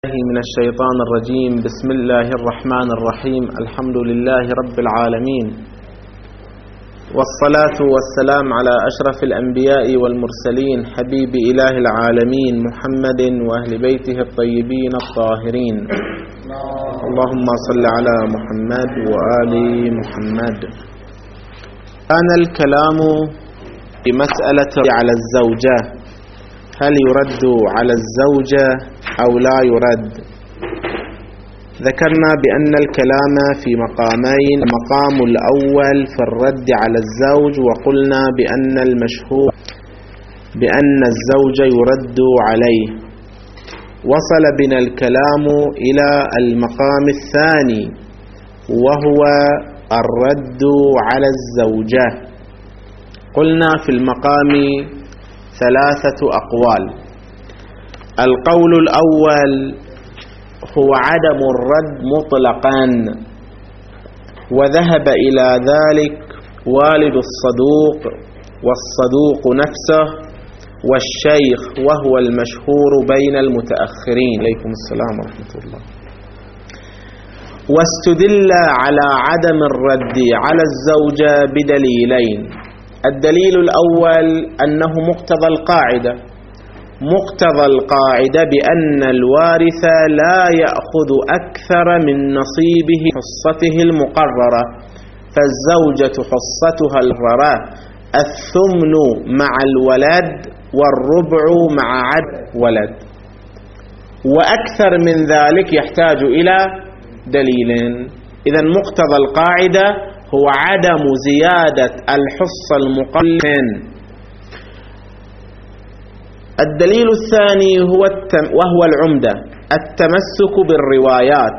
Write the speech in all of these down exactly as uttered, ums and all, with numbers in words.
من الشيطان الرجيم. بسم الله الرحمن الرحيم. الحمد لله رب العالمين، والصلاة والسلام على أشرف الأنبياء والمرسلين، حبيب إله العالمين محمد وأهل بيته الطيبين الطاهرين. اللهم صل على محمد وآل محمد. كان الكلام بمسألة على الزوجة، هل يرد على الزوجة أو لا يرد؟ ذكرنا بأن الكلام في مقامين، المقام الأول في الرد على الزوج، وقلنا بأن المشهور بأن الزوج يرد عليه. وصل بنا الكلام إلى المقام الثاني وهو الرد على الزوجة. قلنا في المقام ثلاثة أقوال. القول الأول هو عدم الرد مطلقا، وذهب إلى ذلك والد الصدوق والصدوق نفسه والشيخ، وهو المشهور بين المتأخرين. عليكم السلام ورحمة الله. واستدل على عدم الرد على الزوجة بدليلين. الدليل الأول أنه مقتضى القاعدة مقتضى القاعدة بأن الوارث لا يأخذ أكثر من نصيبه حصته المقررة، فالزوجة حصتها المقررة الثمن مع الولد والربع مع عد ولد، وأكثر من ذلك يحتاج إلى دليل. إذن مقتضى القاعدة هو عدم زيادة الحصة المقررة. الدليل الثاني هو التم وهو العمدة التمسك بالروايات.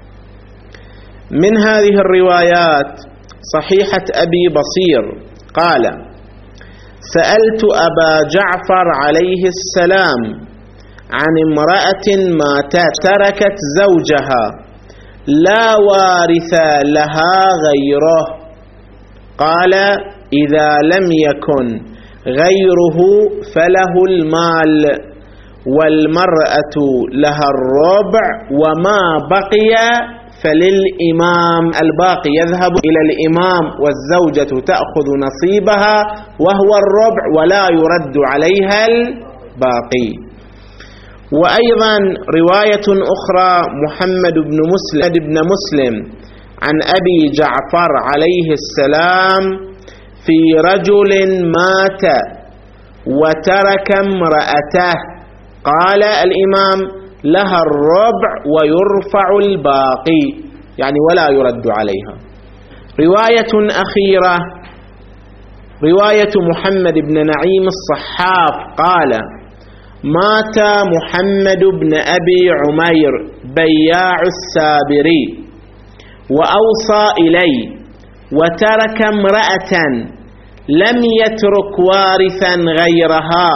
من هذه الروايات صحيحة أبي بصير قال: سألت أبا جعفر عليه السلام عن امرأة ماتت تركت زوجها لا وارث لها غيره، قال: إذا لم يكن غيره فله المال، والمرأة لها الربع، وما بقي فللإمام. الباقي يذهب إلى الإمام، والزوجة تأخذ نصيبها وهو الربع، ولا يرد عليها الباقي. وأيضا رواية أخرى محمد بن مسلم بن مسلم عن أبي جعفر عليه السلام في رجل مات وترك امرأته، قال الإمام: لها الربع ويرفع الباقي، يعني ولا يرد عليها. رواية أخيرة رواية محمد بن نعيم الصحاف قال: مات محمد بن أبي عمير بياع السابري وأوصى إلي، وترك امرأة لم يترك وارثا غيرها،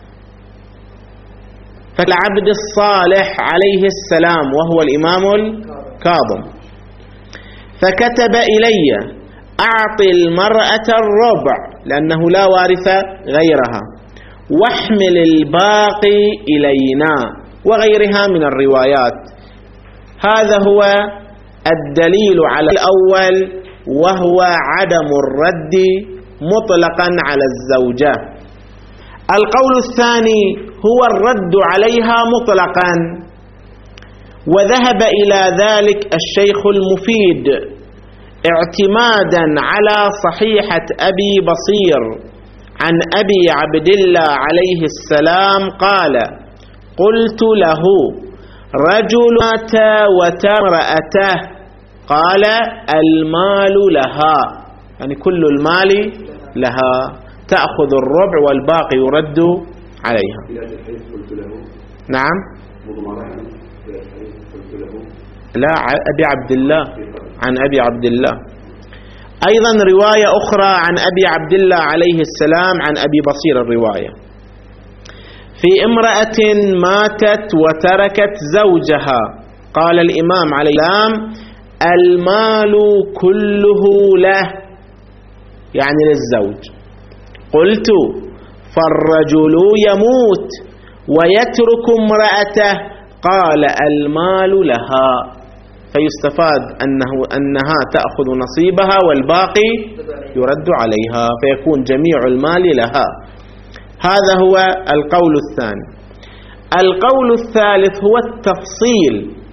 فالعبد الصالح عليه السلام وهو الإمام الكاظم، فكتب إلي: أعط المرأة الربع لأنه لا وارث غيرها، واحمل الباقي إلينا، وغيرها من الروايات. هذا هو الدليل على الأول، وهو عدم الرد مطلقا على الزوجة. القول الثاني هو الرد عليها مطلقا، وذهب إلى ذلك الشيخ المفيد اعتمادا على صحيحة أبي بصير عن أبي عبد الله عليه السلام قال: قلت له: رجل مات وترأته، قال: المال لها، يعني كل المال لها، تأخذ الربع والباقي يرد عليها. نعم، لا، أبي عبد الله عن أبي عبد الله. أيضا رواية أخرى عن أبي عبد الله عليه السلام عن أبي بصير، الرواية في امرأة ماتت وتركت زوجها، قال الإمام عليه السلام: المال كله له، يعني للزوج. قلت: فالرجل يموت ويترك امرأته، قال المال لها، فيستفاد أنه أنها تأخذ نصيبها والباقي يرد عليها، فيكون جميع المال لها. هذا هو القول الثاني. القول الثالث هو التفصيل.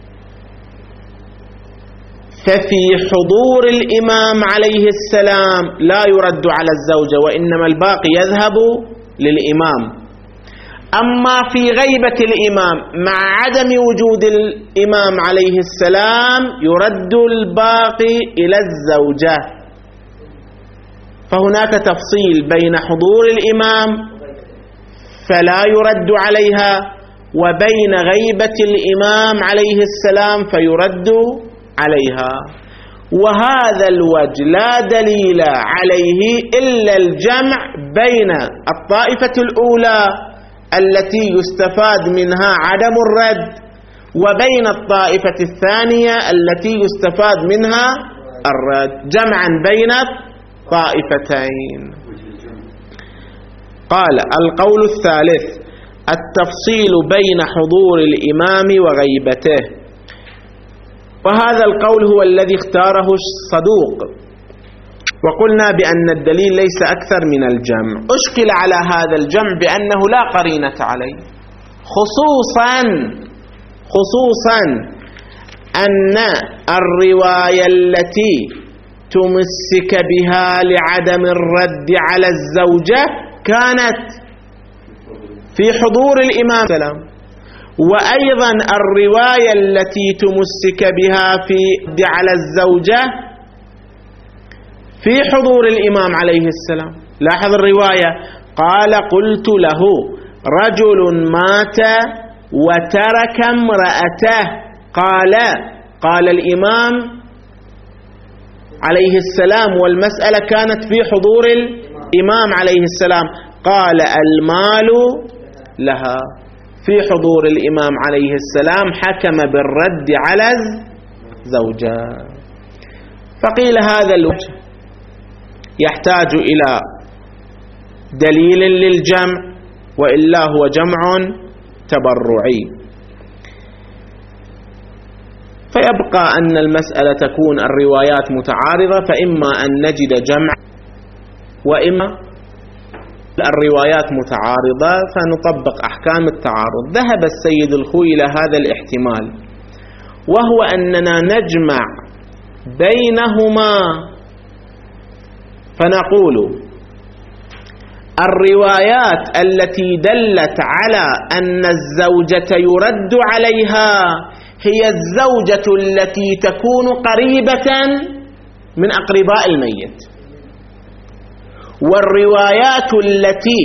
ففي حضور الإمام عليه السلام لا يرد على الزوجة، وإنما الباقي يذهب للإمام. أما في غيبة الإمام مع عدم وجود الإمام عليه السلام يرد الباقي إلى الزوجة. فهناك تفصيل بين حضور الإمام فلا يرد عليها، وبين غيبة الإمام عليه السلام فيرد عليها. وهذا الوجه لا دليل عليه إلا الجمع بين الطائفة الأولى التي يستفاد منها عدم الرد، وبين الطائفة الثانية التي يستفاد منها الرد، جمعا بين الطائفتين. قال القول الثالث التفصيل بين حضور الإمام وغيبته، وهذا القول هو الذي اختاره الصدوق، وقلنا بأن الدليل ليس أكثر من الجمع. أشكل على هذا الجمع بأنه لا قرينة عليه، خصوصا خصوصا أن الرواية التي تمسك بها لعدم الرد على الزوجة كانت في حضور الإمام السلام، وأيضا الرواية التي تمسك بها في الرد على الزوجة في حضور الإمام عليه السلام. لاحظ الرواية، قال قلت له رجل مات وترك امرأته، قال قال الإمام عليه السلام والمسألة كانت في حضور الإمام عليه السلام، قال المال لها. في حضور الإمام عليه السلام حكم بالرد على الزوجة. فقيل هذا الوجه يحتاج إلى دليل للجمع، وإلا هو جمع تبرعي. فيبقى أن المسألة تكون الروايات متعارضة، فإما أن نجد جمع وإما الروايات متعارضة فنطبق أحكام التعارض. ذهب السيد الخوي إلى هذا الاحتمال، وهو أننا نجمع بينهما فنقول الروايات التي دلت على أن الزوجة يرد عليها هي الزوجة التي تكون قريبة من أقرباء الميت، والروايات التي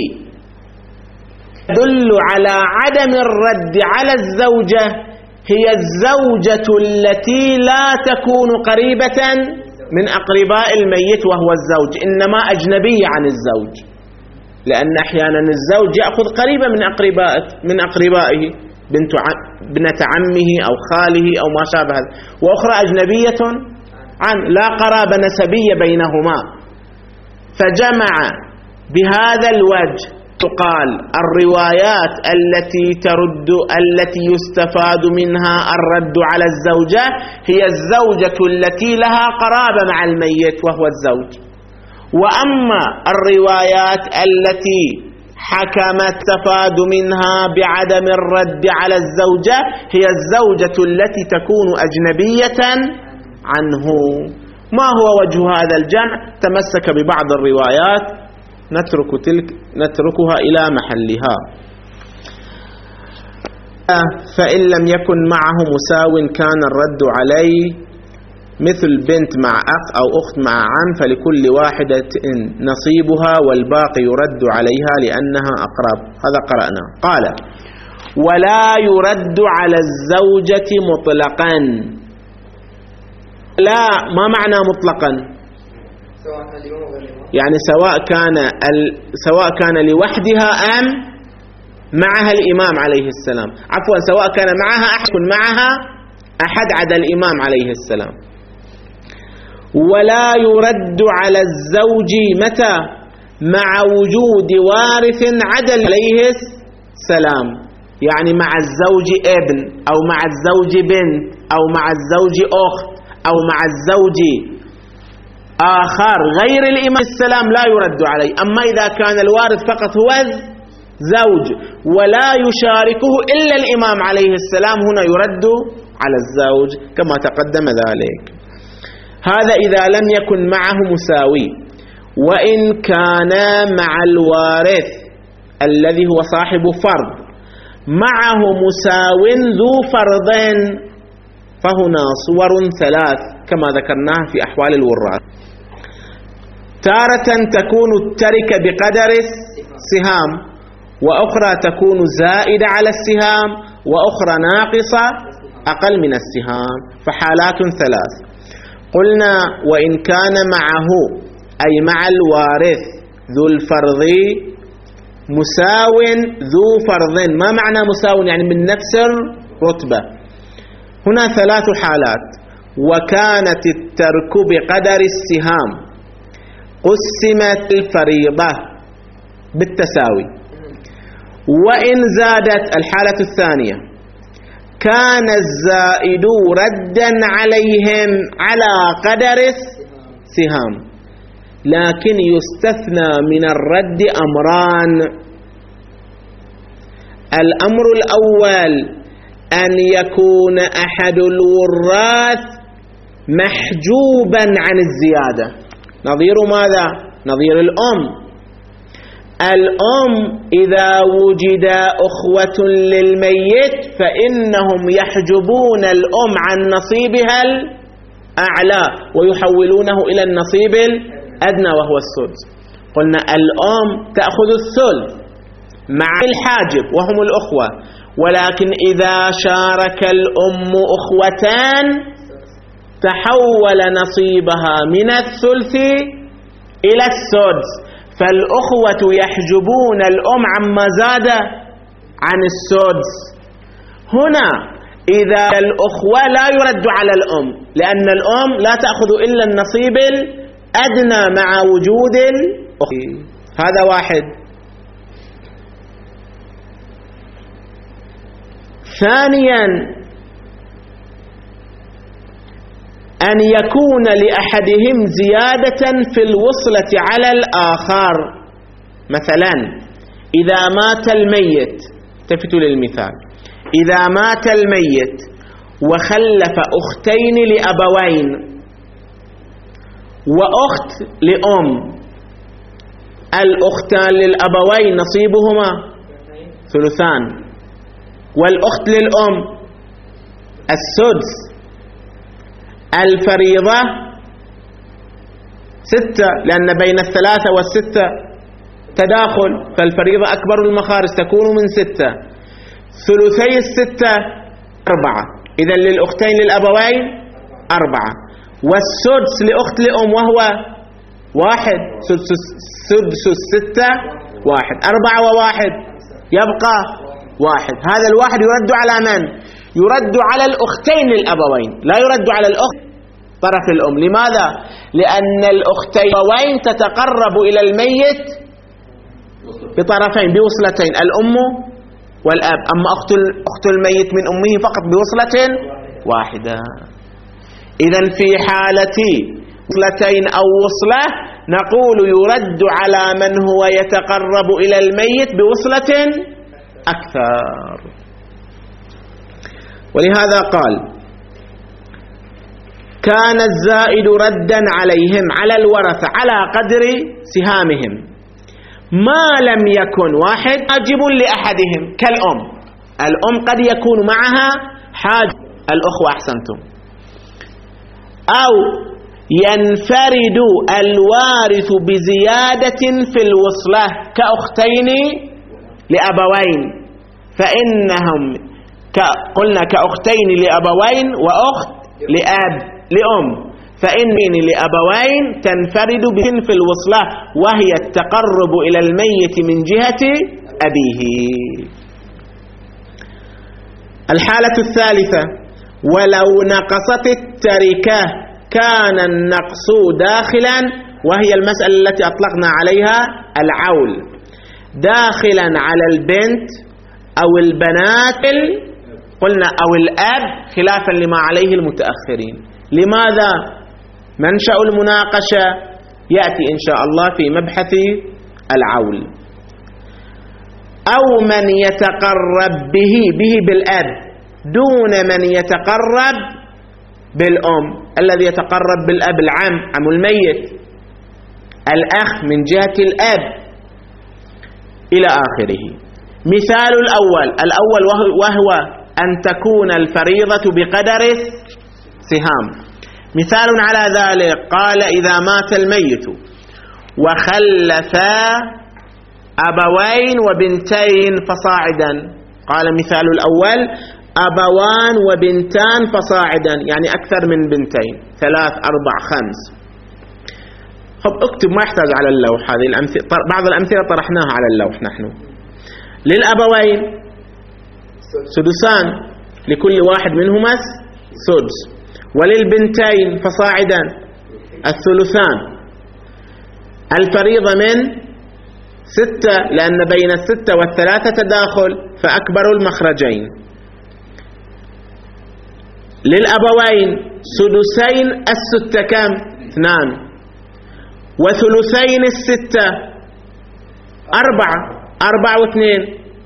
تدل على عدم الرد على الزوجة هي الزوجة التي لا تكون قريبة من أقرباء الميت وهو الزوج، إنما أجنبية عن الزوج، لأن أحيانا الزوج يأخذ قريبة من أقربائه من أقربائه بنت ابنة عمه أو خاله أو ما شابه، وأخرى أجنبية عن لا قرابة نسبية بينهما. فجمع بهذا الوجه تقال الروايات التي ترد التي يستفاد منها الرد على الزوجة هي الزوجة التي لها قرابة مع الميت وهو الزوج، وأما الروايات التي حكمت تفاد منها بعدم الرد على الزوجة هي الزوجة التي تكون أجنبية عنه. ما هو وجه هذا الجمع؟ تمسك ببعض الروايات نترك تلك نتركها إلى محلها. فإن لم يكن معه مساو كان الرد عليه، مثل بنت مع أخ أو أخت مع عم، فلكل واحدة نصيبها والباقي يرد عليها لأنها أقرب. هذا قرأنا. قال ولا يرد على الزوجة مطلقا. لا، ما معنى مطلقا؟ يعني سواء كان ال... سواء كان لوحدها أم معها الإمام عليه السلام، عفوا سواء كان معها أحد معها أحد عدا الإمام عليه السلام. ولا يرد على الزوج متى؟ مع وجود وارث عدل عليه السلام. يعني مع الزوج ابن أو مع الزوج بنت أو مع الزوج أخت أو مع الزوج آخر غير الإمام السلام لا يرد عليه. أما إذا كان الوارث فقط هو زوج ولا يشاركه إلا الإمام عليه السلام هنا يرد على الزوج كما تقدم ذلك. هذا إذا لم يكن معه مساوي. وإن كان مع الوارث الذي هو صاحب فرض معه مساو ذو فرضين فهنا صور ثلاث كما ذكرناها في أحوال الوراث. تارة تكون التركة بقدر السهام، وأخرى تكون زائدة على السهام، وأخرى ناقصة أقل من السهام، فحالات ثلاث. قلنا وإن كان معه أي مع الوارث ذو الفرض مساو ذو فرض. ما معنى مساو؟ يعني من نفس الرتبة. هنا ثلاث حالات. وكانت الترك بقدر السهام قسمت الفريضة بالتساوي. وإن زادت الحالة الثانية كان الزائد ردا عليهم على قدر السهام، لكن يستثنى من الرد أمران. الأمر الأول أن يكون أحد الوراث محجوبا عن الزيادة. نظير ماذا؟ نظير الأم. الأم إذا وجد أخوة للميت فإنهم يحجبون الأم عن نصيبها الأعلى ويحولونه إلى النصيب الأدنى وهو السدس. قلنا الأم تأخذ الثلث مع الحاجب وهم الأخوة، ولكن إذا شارك الأم أخوتان تحول نصيبها من الثلث إلى السدس، فالأخوة يحجبون الأم عما زاد عن السدس. هنا إذا الأخوة لا يرد على الأم لأن الأم لا تأخذ إلا النصيب الأدنى مع وجود الأخوة. هذا واحد. ثانيا أن يكون لأحدهم زيادة في الوصلة على الآخر. مثلا إذا مات الميت، التفتوا للمثال، إذا مات الميت وخلف أختين لأبوين وأخت لأم، الأختان للأبوين نصيبهما ثلثان، والأخت للأم السدس. الفريضة ستة لأن بين الثلاثة والستة تداخل، فالفريضة أكبر المخارج تكون من ستة. ثلثي الستة أربعة، إذن للأختين للأبوين أربعة، والسدس لأخت لأم وهو واحد. سدس الستة واحد، أربعة وواحد يبقى واحد. هذا الواحد يرد على من؟ يرد على الأختين للأبوين، لا يرد على الأخت طرف الأم. لماذا؟ لأن الأختين الأبوين تتقرب إلى الميت بطرفين بوصلتين، الأم والأب. أما أخت أخت الميت من أمه فقط بوصلة واحدة. إذن في حالة وصلتين أو وصلة نقول يرد على من هو يتقرب إلى الميت بوصلة أكثر. ولهذا قال كان الزائد ردا عليهم على الورثة على قدر سهامهم ما لم يكن واحد حاجب لأحدهم كالأم. الأم قد يكون معها حاجب، الأخوة أحسنتم، أو ينفرد الوارث بزيادة في الوصلة كأختين لأبوين، فإنهم قلنا كأختين لأبوين وأخت لأب لأم، فإن لأبوين تنفرد بهن في الوصلة وهي التقرب إلى الميت من جهة أبيه. الحالة الثالثة ولو نقصت التركة كان النقص داخلا، وهي المسألة التي أطلقنا عليها العول، داخلا على البنت أو البنات قلنا أو الأب خلافا لما عليه المتأخرين. لماذا؟ منشأ المناقشة يأتي إن شاء الله في مبحث العول. أو من يتقرب به به بالأب دون من يتقرب بالأم. الذي يتقرب بالأب العم، عم الميت، الأخ من جهة الأب إلى آخره. مثال الأول الأول وهو أن تكون الفريضة بقدر سهام. مثال على ذلك قال إذا مات الميت وخلف أبوين وبنتين فصاعدا. قال مثال الأول أبوان وبنتان فصاعدا، يعني أكثر من بنتين، ثلاث أربع خمس. خب اكتب، ما يحتاج على اللوح. هذه الأمثلة بعض الأمثلة طرحناها على اللوح نحن. للأبوين سدسان لكل واحد منهما سدس، وللبنتين فصاعدا الثلثان. الفريضة من ستة لأن بين الستة والثلاثة تداخل فأكبر المخرجين. للأبوين سدسين الستة كم؟ اثنان، وثلثين الستة أربعة، أربعة واثنين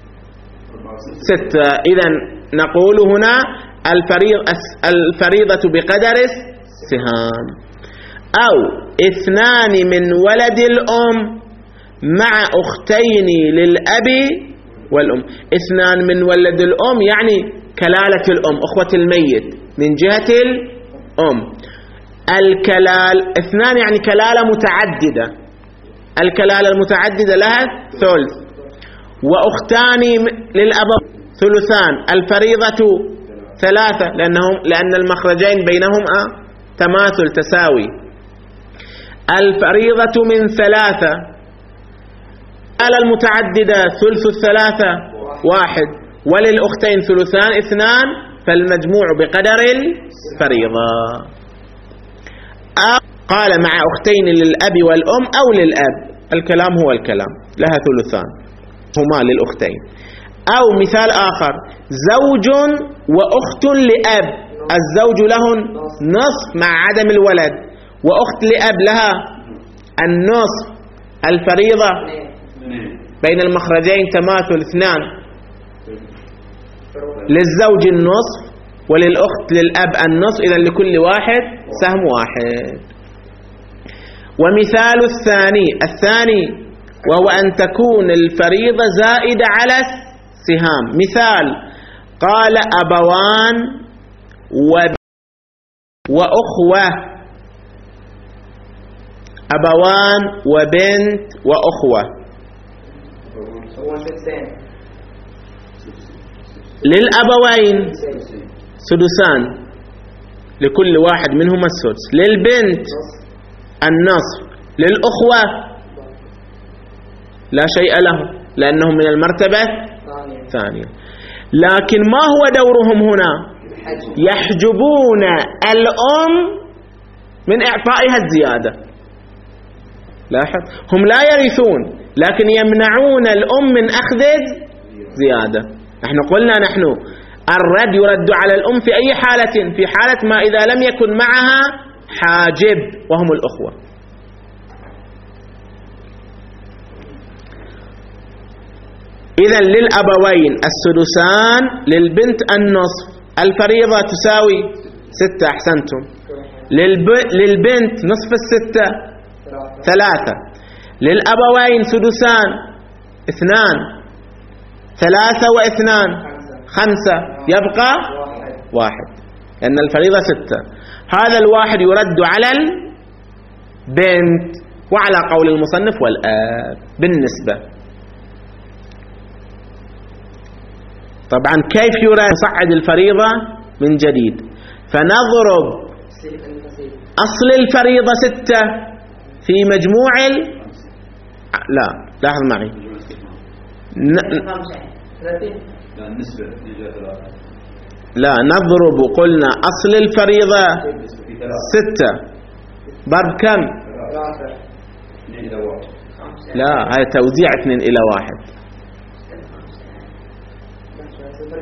ستة. إذن نقول هنا الفريضة بقدر السهام. أو اثنان من ولد الأم مع أختين للأب والأم. اثنان من ولد الأم يعني كلالة الأم، أخوة الميت من جهة الأم. الكلال اثنان يعني كلالة متعددة. الكلالة المتعددة لها ثلث، وأختان للأب ثلثان. الفريضة ثلاثة لأنهم لأن المخرجين بينهم تماثل تساوي. الفريضة من ثلاثة. الكلالة المتعددة ثلث الثلاثة واحد، وللأختين ثلثان اثنان، فالمجموع بقدر الفريضة. قال مع أختين للأب والأم أو للأب، الكلام هو الكلام، لها ثلثان هما للأختين. أو مثال آخر زوج وأخت لأب، الزوج له نصف مع عدم الولد، وأخت لأب لها النصف. الفريضة بين المخرجين تماثل اثنان، للزوج النصف وللأخت للأب النصف، إذن لكل واحد سهم واحد. ومثال الثاني الثاني وهو أن تكون الفريضة زائدة على السهام. مثال قال أبوان وأخوة، أبوان وبنت وأخوة. للأبوين سدسان لكل واحد منهما السدس، للبنت النصف، للأخوة لا شيء له لأنهم من المرتبة الثانية. لكن ما هو دورهم هنا؟ يحجبون الأم من إعطائها الزيادة. لاحظ، هم لا يرثون لكن يمنعون الأم من أخذ زيادة. نحن قلنا نحن الرد يرد على الأم في أي حالة؟ في حالة ما إذا لم يكن معها حاجب وهم الأخوة. إذن للأبوين السدسان، للبنت النصف. الفريضة تساوي ستة، أحسنتم. للب... للبنت نصف الستة ثلاثة. للأبوين سدسان اثنان، ثلاثة واثنان خمسة، يبقى واحد لأن الفريضة ستة. هذا الواحد يرد على البنت وعلى قول المصنف والآب بالنسبة. طبعا كيف يراد نصعد الفريضة من جديد؟ فنضرب أصل الفريضة ستة في مجموع ال... لا لاحظ معي ن... لا نضرب قلنا أصل الفريضة ستة ضرب كم؟ لا هاي توزيع اثنين إلى واحد.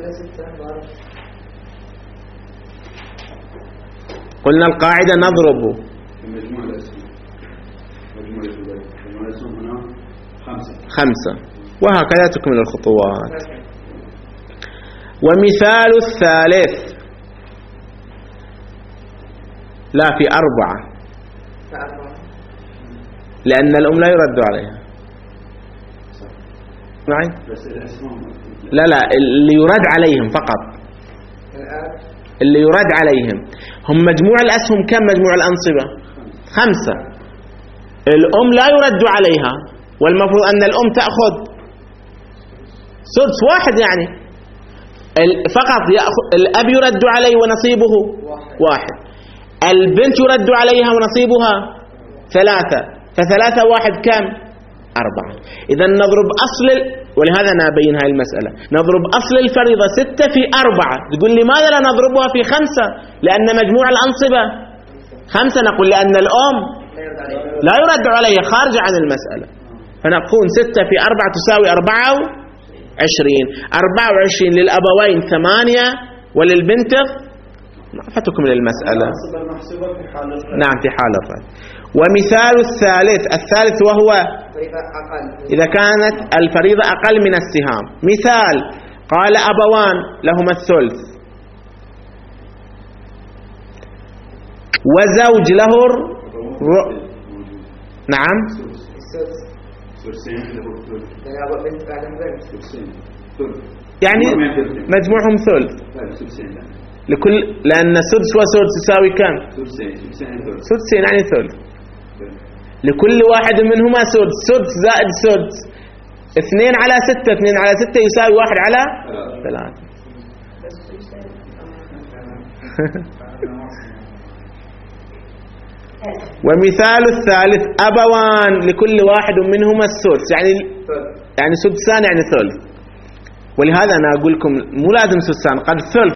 قلنا القاعدة نضرب مجموع الأسهم مجموع الأسهم هنا خمسة خمسة وهكذا تكمل الخطوات. ومثال الثالث لا في أربعة لأن الأم لا يرد عليها. معي؟ لا لا اللي يرد عليهم فقط، اللي يرد عليهم هم مجموع الأسهم. كم مجموع الأنصبة؟ خمسة. الأم لا يرد عليها، والمفروض أن الأم تأخذ سدس واحد، يعني فقط يأخذ الأب يرد عليه ونصيبه واحد، البنت يرد عليها ونصيبها ثلاثة، فثلاثة واحد كم؟ أربعة. إذا نضرب أصل، ولهذا نبين هاي المسألة، نضرب أصل الفريضة ستة في أربعة. تقول لماذا لا نضربها في خمسة؟ لأن مجموع الأنصبة خمسة. نقول لأن الأم لا يرد عليها، خارجة عن المسألة. فنقول ستة في أربعة تساوي أربعة وعشرين. أربعة وعشرين للأبوين ثمانية وللبنت فتكمل المسألة. نعم في حال الرد. ومثال الثالث الثالث وهو إذا كانت الفريضة أقل من السهام. مثال قال أبوان لهما الثلث وزوج له الر... نعم يعني مجموعهم ثلث لكل، لأن سدس وسدس يساوي كم؟ سدسين يعني ثلث. لكل واحد منهما سدس، سدس زائد سدس اثنين على ستة، اثنين على ستة يساوي واحد على ثلاثة. ومثال الثالث أبوان لكل واحد منهما السدس، يعني يعني سدسان يعني ثلث. ولهذا أنا أقول لكم مو لازم سدسان، قد ثلث